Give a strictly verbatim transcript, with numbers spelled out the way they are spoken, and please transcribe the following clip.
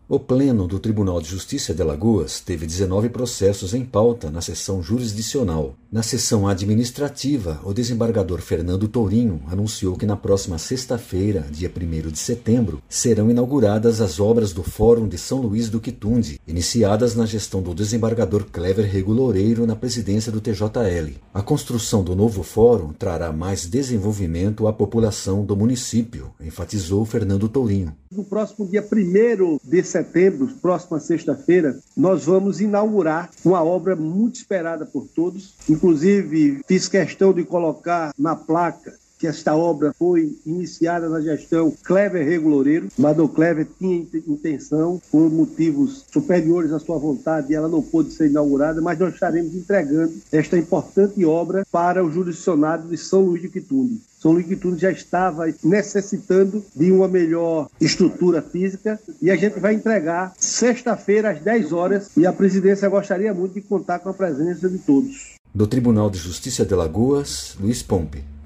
O Pleno do Tribunal de Justiça de Alagoas teve dezenove processos em pauta na sessão jurisdicional. Na sessão administrativa, o desembargador Fernando Tourinho anunciou que na próxima sexta-feira, dia primeiro de setembro, serão inauguradas as obras do Fórum de São Luís do Quitunde, iniciadas na gestão do desembargador Clever Rego Loureiro na presidência do T J L. A construção do novo fórum trará mais desenvolvimento à população do município, enfatizou Fernando Tourinho. No próximo dia primeiro de setembro, próxima sexta-feira, nós vamos inaugurar uma obra muito esperada por todos. Inclusive, fiz questão de colocar na placa que esta obra foi iniciada na gestão Clever Rego Loureiro, mas o Clever tinha intenção, por motivos superiores à sua vontade, e ela não pôde ser inaugurada, mas nós estaremos entregando esta importante obra para o jurisdicionado de São Luís do Quitunde. São Luís do Quitunde já estava necessitando de uma melhor estrutura física e a gente vai entregar sexta-feira às dez horas e a presidência gostaria muito de contar com a presença de todos. Do Tribunal de Justiça de Alagoas, Luiz Pompe.